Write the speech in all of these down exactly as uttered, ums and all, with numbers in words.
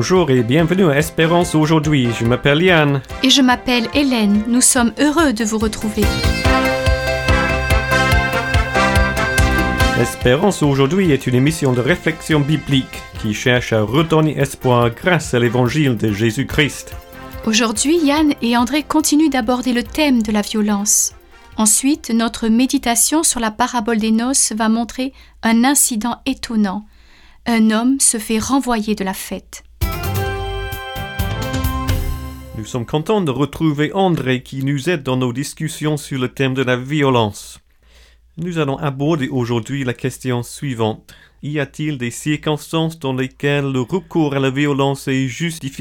Bonjour et bienvenue à Espérance aujourd'hui. Je m'appelle Yann. Et je m'appelle Hélène. Nous sommes heureux de vous retrouver. Espérance aujourd'hui est une émission de réflexion biblique qui cherche à redonner espoir grâce à l'évangile de Jésus-Christ. Aujourd'hui, Yann et André continuent d'aborder le thème de la violence. Ensuite, notre méditation sur la parabole des noces va montrer un incident étonnant. Un homme se fait renvoyer de la fête. Nous sommes contents de retrouver André qui nous aide dans nos discussions sur le thème de la violence. Nous allons aborder aujourd'hui la question suivante. Y a-t-il des circonstances dans lesquelles le recours à la violence est justifiable ?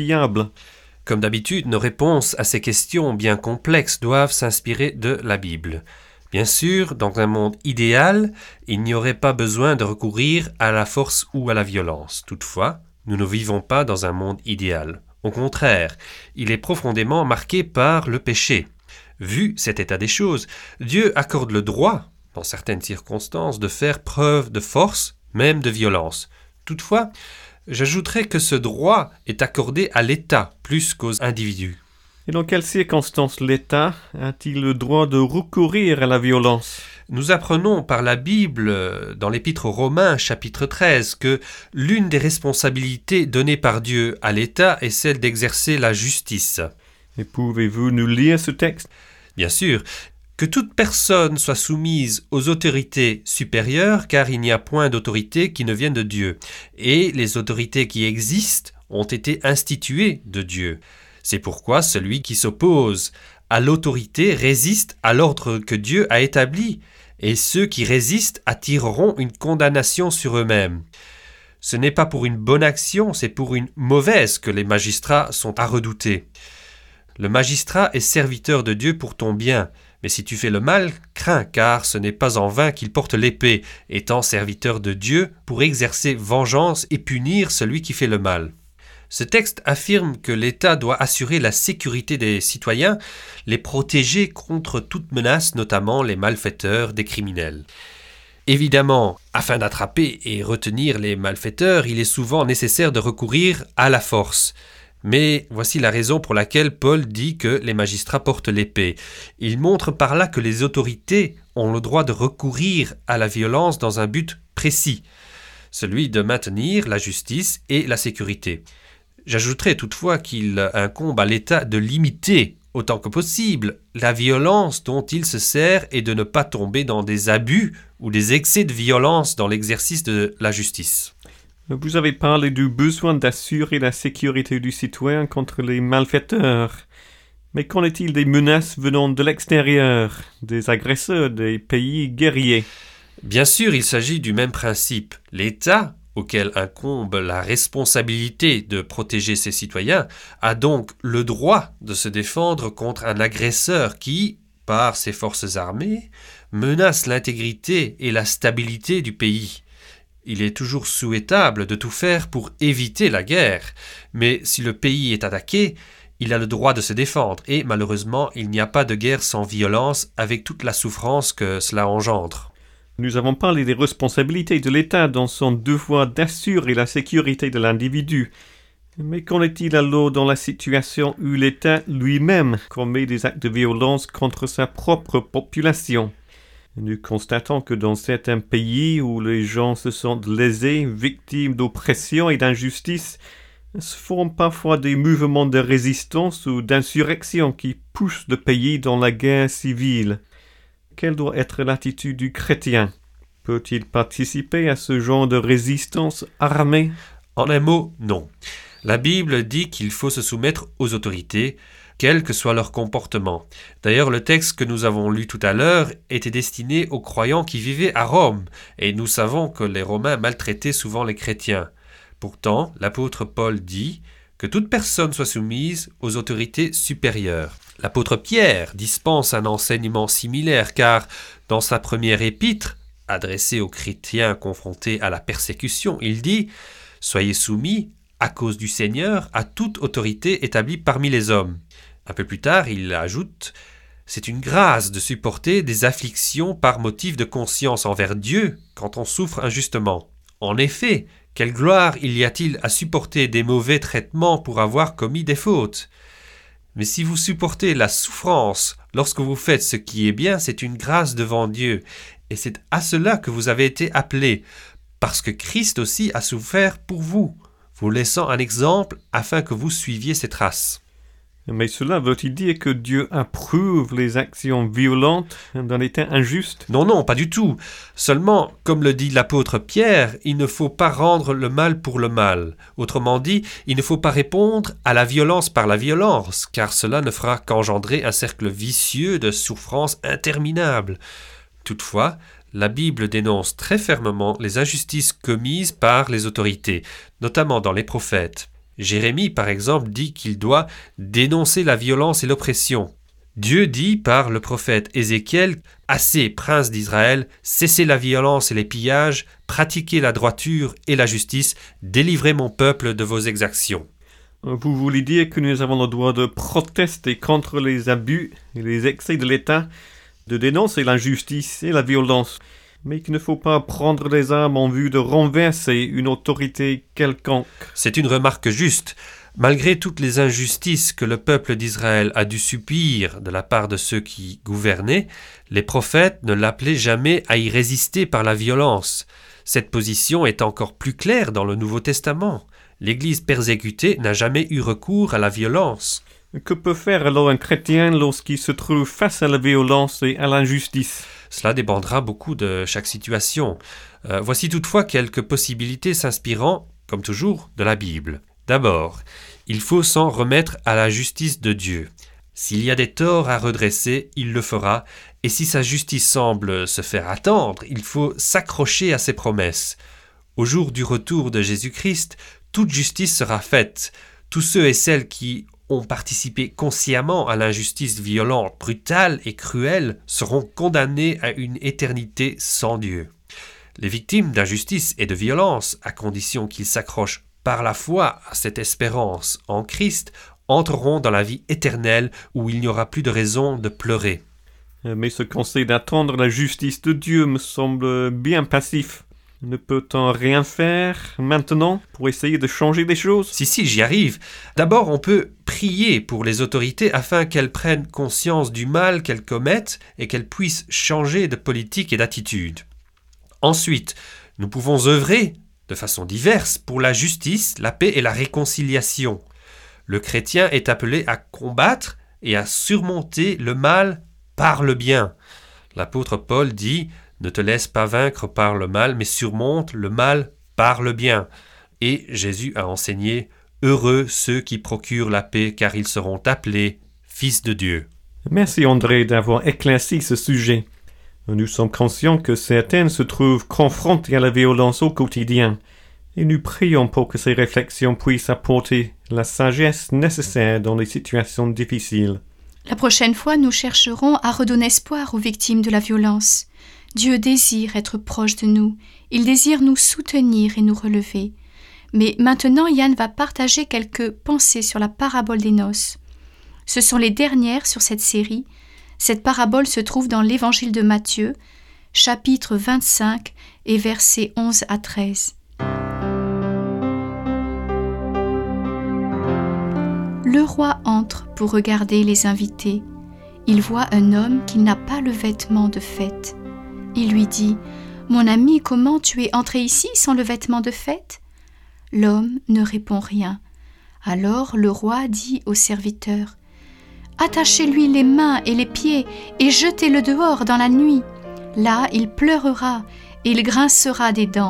Comme d'habitude, nos réponses à ces questions bien complexes doivent s'inspirer de la Bible. Bien sûr, dans un monde idéal, il n'y aurait pas besoin de recourir à la force ou à la violence. Toutefois, nous ne vivons pas dans un monde idéal. Au contraire, il est profondément marqué par le péché. Vu cet état des choses, Dieu accorde le droit, dans certaines circonstances, de faire preuve de force, même de violence. Toutefois, j'ajouterais que ce droit est accordé à l'État plus qu'aux individus. Et dans quelles circonstances l'État a-t-il le droit de recourir à la violence ? Nous apprenons par la Bible, dans l'Épître aux Romains, chapitre treize, que l'une des responsabilités données par Dieu à l'État est celle d'exercer la justice. Et pouvez-vous nous lire ce texte ? Bien sûr. Que toute personne soit soumise aux autorités supérieures, car il n'y a point d'autorité qui ne vienne de Dieu. Et les autorités qui existent ont été instituées de Dieu. C'est pourquoi celui qui s'oppose à l'autorité résiste à l'ordre que Dieu a établi, et ceux qui résistent attireront une condamnation sur eux-mêmes. Ce n'est pas pour une bonne action, c'est pour une mauvaise que les magistrats sont à redouter. Le magistrat est serviteur de Dieu pour ton bien, mais si tu fais le mal, crains, car ce n'est pas en vain qu'il porte l'épée, étant serviteur de Dieu pour exercer vengeance et punir celui qui fait le mal. Ce texte affirme que l'État doit assurer la sécurité des citoyens, les protéger contre toute menace, notamment les malfaiteurs, des criminels. Évidemment, afin d'attraper et retenir les malfaiteurs, il est souvent nécessaire de recourir à la force. Mais voici la raison pour laquelle Paul dit que les magistrats portent l'épée. Il montre par là que les autorités ont le droit de recourir à la violence dans un but précis, celui de maintenir la justice et la sécurité. J'ajouterai toutefois qu'il incombe à l'État de limiter autant que possible la violence dont il se sert et de ne pas tomber dans des abus ou des excès de violence dans l'exercice de la justice. Vous avez parlé du besoin d'assurer la sécurité du citoyen contre les malfaiteurs. Mais qu'en est-il des menaces venant de l'extérieur, des agresseurs, des pays guerriers ? Bien sûr, il s'agit du même principe. L'État, auquel incombe la responsabilité de protéger ses citoyens, a donc le droit de se défendre contre un agresseur qui, par ses forces armées, menace l'intégrité et la stabilité du pays. Il est toujours souhaitable de tout faire pour éviter la guerre, mais si le pays est attaqué, il a le droit de se défendre, et malheureusement, il n'y a pas de guerre sans violence avec toute la souffrance que cela engendre. Nous avons parlé des responsabilités de l'État dans son devoir d'assurer la sécurité de l'individu. Mais qu'en est-il alors dans la situation où l'État lui-même commet des actes de violence contre sa propre population ? Nous constatons que dans certains pays où les gens se sentent lésés, victimes d'oppression et d'injustice, se font parfois des mouvements de résistance ou d'insurrection qui poussent le pays dans la guerre civile. Quelle doit être l'attitude du chrétien ? Peut-il participer à ce genre de résistance armée ? En un mot, non. La Bible dit qu'il faut se soumettre aux autorités, quel que soit leur comportement. D'ailleurs, le texte que nous avons lu tout à l'heure était destiné aux croyants qui vivaient à Rome, et nous savons que les Romains maltraitaient souvent les chrétiens. Pourtant, l'apôtre Paul dit que toute personne soit soumise aux autorités supérieures. L'apôtre Pierre dispense un enseignement similaire, car dans sa première épître, adressée aux chrétiens confrontés à la persécution, il dit « Soyez soumis, à cause du Seigneur, à toute autorité établie parmi les hommes. » Un peu plus tard, il ajoute « C'est une grâce de supporter des afflictions par motif de conscience envers Dieu quand on souffre injustement. En effet, Quelle gloire il y a-t-il à supporter des mauvais traitements pour avoir commis des fautes? Mais si vous supportez la souffrance lorsque vous faites ce qui est bien, c'est une grâce devant Dieu. Et c'est à cela que vous avez été appelés, parce que Christ aussi a souffert pour vous, vous laissant un exemple afin que vous suiviez ses traces. Mais cela veut-il dire que Dieu approuve les actions violentes d'un État injuste? Non, non, pas du tout. Seulement, comme le dit l'apôtre Pierre, il ne faut pas rendre le mal pour le mal. Autrement dit, il ne faut pas répondre à la violence par la violence, car cela ne fera qu'engendrer un cercle vicieux de souffrances interminables. Toutefois, la Bible dénonce très fermement les injustices commises par les autorités, notamment dans les prophètes. Jérémie, par exemple, dit qu'il doit dénoncer la violence et l'oppression. Dieu dit par le prophète Ézéchiel « Assez, princes d'Israël, cessez la violence et les pillages, pratiquez la droiture et la justice, délivrez mon peuple de vos exactions. » Vous voulez dire que nous avons le droit de protester contre les abus et les excès de l'État, de dénoncer l'injustice et la violence, mais qu'il ne faut pas prendre les armes en vue de renverser une autorité quelconque. C'est une remarque juste. Malgré toutes les injustices que le peuple d'Israël a dû subir de la part de ceux qui gouvernaient, les prophètes ne l'appelaient jamais à y résister par la violence. Cette position est encore plus claire dans le Nouveau Testament. L'Église persécutée n'a jamais eu recours à la violence. Que peut faire alors un chrétien lorsqu'il se trouve face à la violence et à l'injustice? Cela dépendra beaucoup de chaque situation. Euh, voici toutefois quelques possibilités s'inspirant, comme toujours, de la Bible. D'abord, il faut s'en remettre à la justice de Dieu. S'il y a des torts à redresser, il le fera, et si sa justice semble se faire attendre, il faut s'accrocher à ses promesses. Au jour du retour de Jésus-Christ, toute justice sera faite. Tous ceux et celles qui ont participé consciemment à l'injustice violente, brutale et cruelle seront condamnés à une éternité sans Dieu. Les victimes d'injustice et de violence, à condition qu'ils s'accrochent par la foi à cette espérance en Christ, entreront dans la vie éternelle où il n'y aura plus de raison de pleurer. Mais ce conseil d'attendre la justice de Dieu me semble bien passif. Ne peut-on rien faire maintenant pour essayer de changer des choses? Si, si, j'y arrive. D'abord, on peut prier pour les autorités afin qu'elles prennent conscience du mal qu'elles commettent et qu'elles puissent changer de politique et d'attitude. Ensuite, nous pouvons œuvrer de façon diverse pour la justice, la paix et la réconciliation. Le chrétien est appelé à combattre et à surmonter le mal par le bien. L'apôtre Paul dit « Ne te laisse pas vaincre par le mal, mais surmonte le mal par le bien. » Et Jésus a enseigné « Heureux ceux qui procurent la paix, car ils seront appelés fils de Dieu. » Merci André d'avoir éclairci ce sujet. Nous sommes conscients que certains se trouvent confrontés à la violence au quotidien, et nous prions pour que ces réflexions puissent apporter la sagesse nécessaire dans les situations difficiles. La prochaine fois, nous chercherons à redonner espoir aux victimes de la violence. Dieu désire être proche de nous. Il désire nous soutenir et nous relever. Mais maintenant, Yann va partager quelques pensées sur la parabole des noces. Ce sont les dernières sur cette série. Cette parabole se trouve dans l'Évangile de Matthieu, chapitre vingt-cinq et versets onze à treize. Le roi entre pour regarder les invités. Il voit un homme qui n'a pas le vêtement de fête. Il lui dit « Mon ami, comment tu es entré ici sans le vêtement de fête ?» L'homme ne répond rien. Alors le roi dit au serviteur « Attachez-lui les mains et les pieds et jetez-le dehors dans la nuit. Là, il pleurera et il grincera des dents. »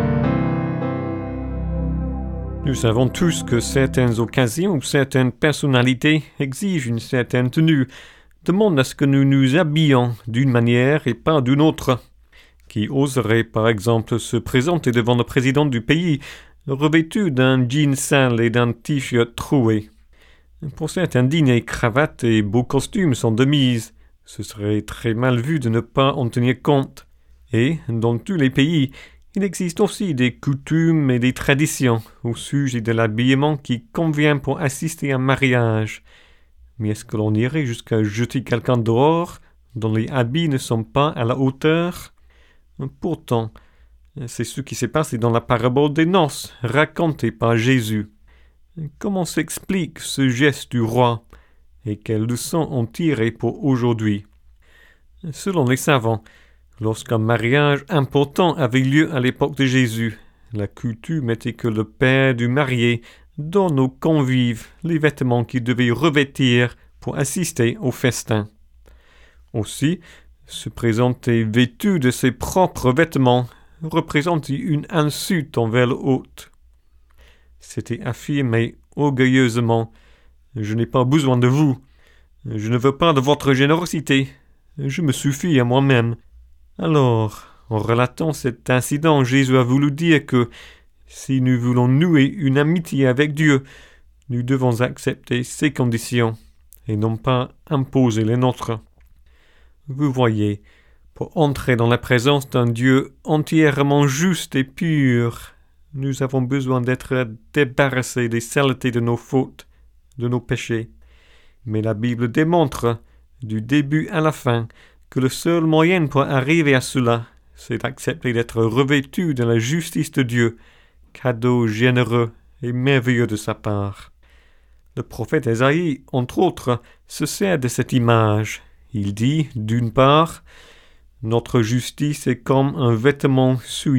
Nous savons tous que certaines occasions ou certaines personnalités exigent une certaine tenue, demandent à ce que nous nous habillions d'une manière et pas d'une autre. Qui oserait, par exemple, se présenter devant le président du pays, revêtu d'un jean sale et d'un t-shirt troué? Pour certains, dîners, cravates et beaux costumes sont de mise. Ce serait très mal vu de ne pas en tenir compte. Et, dans tous les pays, il existe aussi des coutumes et des traditions au sujet de l'habillement qui convient pour assister à un mariage. Mais est-ce que l'on irait jusqu'à jeter quelqu'un dehors, dont les habits ne sont pas à la hauteur? Pourtant, C'est ce qui s'est passé dans la parabole des noces, racontée par Jésus. Comment s'explique ce geste du roi et quelles leçons en tirer pour aujourd'hui? Selon les savants, lorsqu'un mariage important avait lieu à l'époque de Jésus, la coutume était que le père du marié donne aux convives les vêtements qu'ils devaient revêtir pour assister au festin. Aussi, se présenter vêtu de ses propres vêtements représentait une insulte envers l'hôte. C'était affirmé orgueilleusement « Je n'ai pas besoin de vous, je ne veux pas de votre générosité, je me suffis à moi-même. » Alors, en relatant cet incident, Jésus a voulu dire que si nous voulons nouer une amitié avec Dieu, nous devons accepter ses conditions et non pas imposer les nôtres. Vous voyez, pour entrer dans la présence d'un Dieu entièrement juste et pur, nous avons besoin d'être débarrassés des saletés de nos fautes, de nos péchés. Mais la Bible démontre, du début à la fin, que le seul moyen pour arriver à cela, c'est d'accepter d'être revêtu de la justice de Dieu, cadeau généreux et merveilleux de sa part. Le prophète Ésaïe, entre autres, se sert de cette image. Il dit, d'une part, « Notre justice est comme un vêtement souillé ».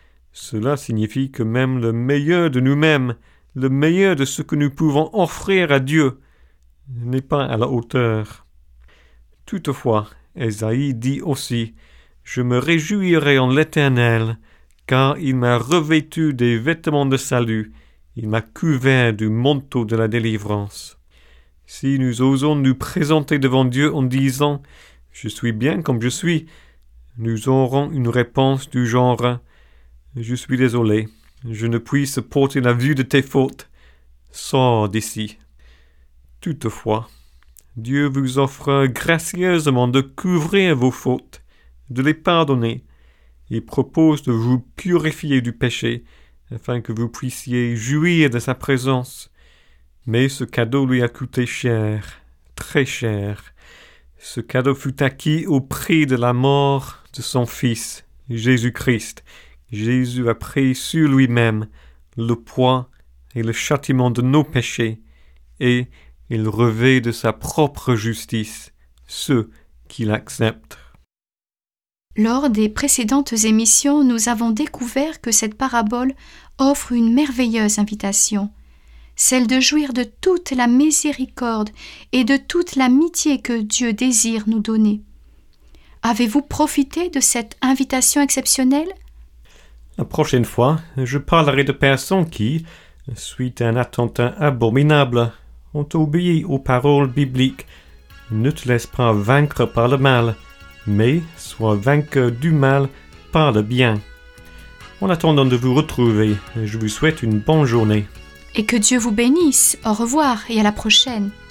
Cela signifie que même le meilleur de nous-mêmes, le meilleur de ce que nous pouvons offrir à Dieu, n'est pas à la hauteur. Toutefois, Ésaïe dit aussi, « Je me réjouirai en l'Éternel, car il m'a revêtu des vêtements de salut, il m'a couvert du manteau de la délivrance. » Si nous osons nous présenter devant Dieu en disant « Je suis bien comme je suis », nous aurons une réponse du genre « Je suis désolé, je ne puis supporter la vue de tes fautes, sors d'ici. » Toutefois, Dieu vous offre gracieusement de couvrir vos fautes, de les pardonner, et propose de vous purifier du péché, afin que vous puissiez jouir de sa présence. Mais ce cadeau lui a coûté cher, très cher. Ce cadeau fut acquis au prix de la mort de son Fils, Jésus-Christ. Jésus a pris sur lui-même le poids et le châtiment de nos péchés, et il revêt de sa propre justice ceux qui l'acceptent. Lors des précédentes émissions, nous avons découvert que cette parabole offre une merveilleuse invitation, celle de jouir de toute la miséricorde et de toute l'amitié que Dieu désire nous donner. Avez-vous profité de cette invitation exceptionnelle? La prochaine fois, je parlerai de personnes qui, suite à un attentat abominable, ont obéi aux paroles bibliques. Ne te laisse pas vaincre par le mal, mais sois vainqueur du mal par le bien. En attendant de vous retrouver, je vous souhaite une bonne journée. Et que Dieu vous bénisse. Au revoir et à la prochaine.